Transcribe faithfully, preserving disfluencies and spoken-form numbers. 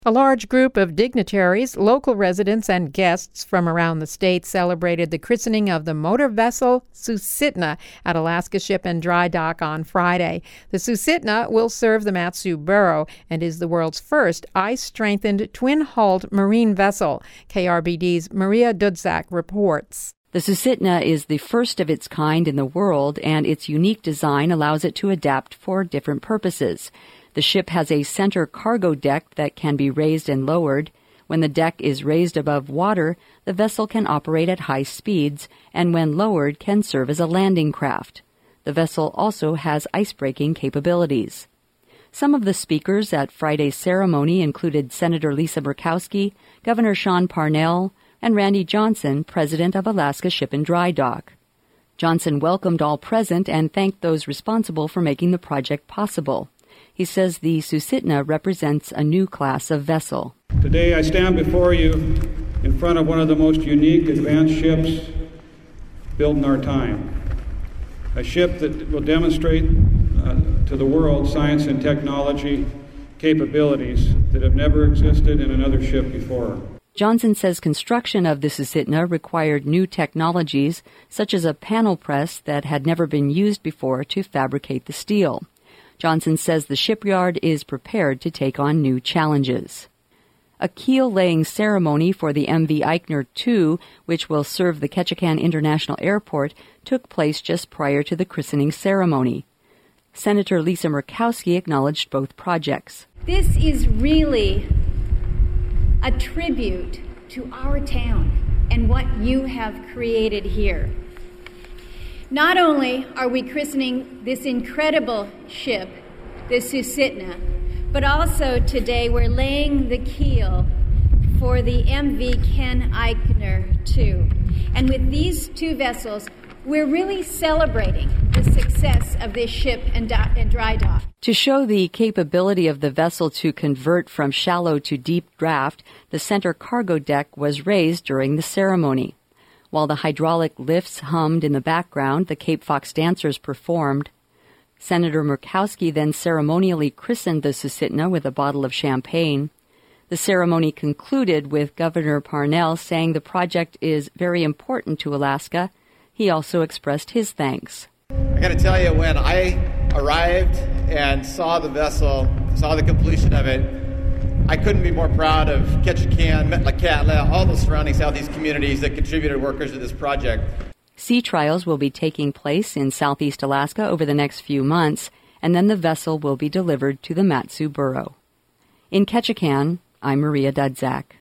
A large group of dignitaries, local residents, and guests from around the state celebrated the christening of the motor vessel Susitna at Alaska Ship and Dry Dock on Friday. The Susitna will serve the Mat-Su Borough and is the world's first ice-strengthened, twin-hulled marine vessel. K R B D's Maria Dudzak reports. The Susitna is the first of its kind in the world, and its unique design allows it to adapt for different purposes. The ship has a center cargo deck that can be raised and lowered. When the deck is raised above water, the vessel can operate at high speeds, and when lowered, can serve as a landing craft. The vessel also has ice-breaking capabilities. Some of the speakers at Friday's ceremony included Senator Lisa Murkowski, Governor Sean Parnell, and Randy Johnson, president of Alaska Ship and Dry Dock. Johnson welcomed all present and thanked those responsible for making the project possible. He says the Susitna represents a new class of vessel. Today I stand before you in front of one of the most unique advanced ships built in our time. A ship that will demonstrate uh, to the world science and technology capabilities that have never existed in another ship before. Johnson says construction of the Susitna required new technologies, such as a panel press that had never been used before to fabricate the steel. Johnson says the shipyard is prepared to take on new challenges. A keel-laying ceremony for the M V Eichner two, which will serve the Ketchikan International Airport, took place just prior to the christening ceremony. Senator Lisa Murkowski acknowledged both projects. This is really a tribute to our town and what you have created here. Not only are we christening this incredible ship, the Susitna, but also today we're laying the keel for the M V Ken Eichner two. And with these two vessels, we're really celebrating the success of this ship and, do- and dry dock. To show the capability of the vessel to convert from shallow to deep draft, the center cargo deck was raised during the ceremony. While the hydraulic lifts hummed in the background, the Cape Fox dancers performed. Senator Murkowski then ceremonially christened the Susitna with a bottle of champagne. The ceremony concluded with Governor Parnell saying the project is very important to Alaska. He also expressed his thanks. I got to tell you, when I arrived and saw the vessel, saw the completion of it, I couldn't be more proud of Ketchikan, Metlakatla, all the surrounding southeast communities that contributed workers to this project. Sea trials will be taking place in southeast Alaska over the next few months, and then the vessel will be delivered to the Mat-Su Borough. In Ketchikan, I'm Maria Dudzak.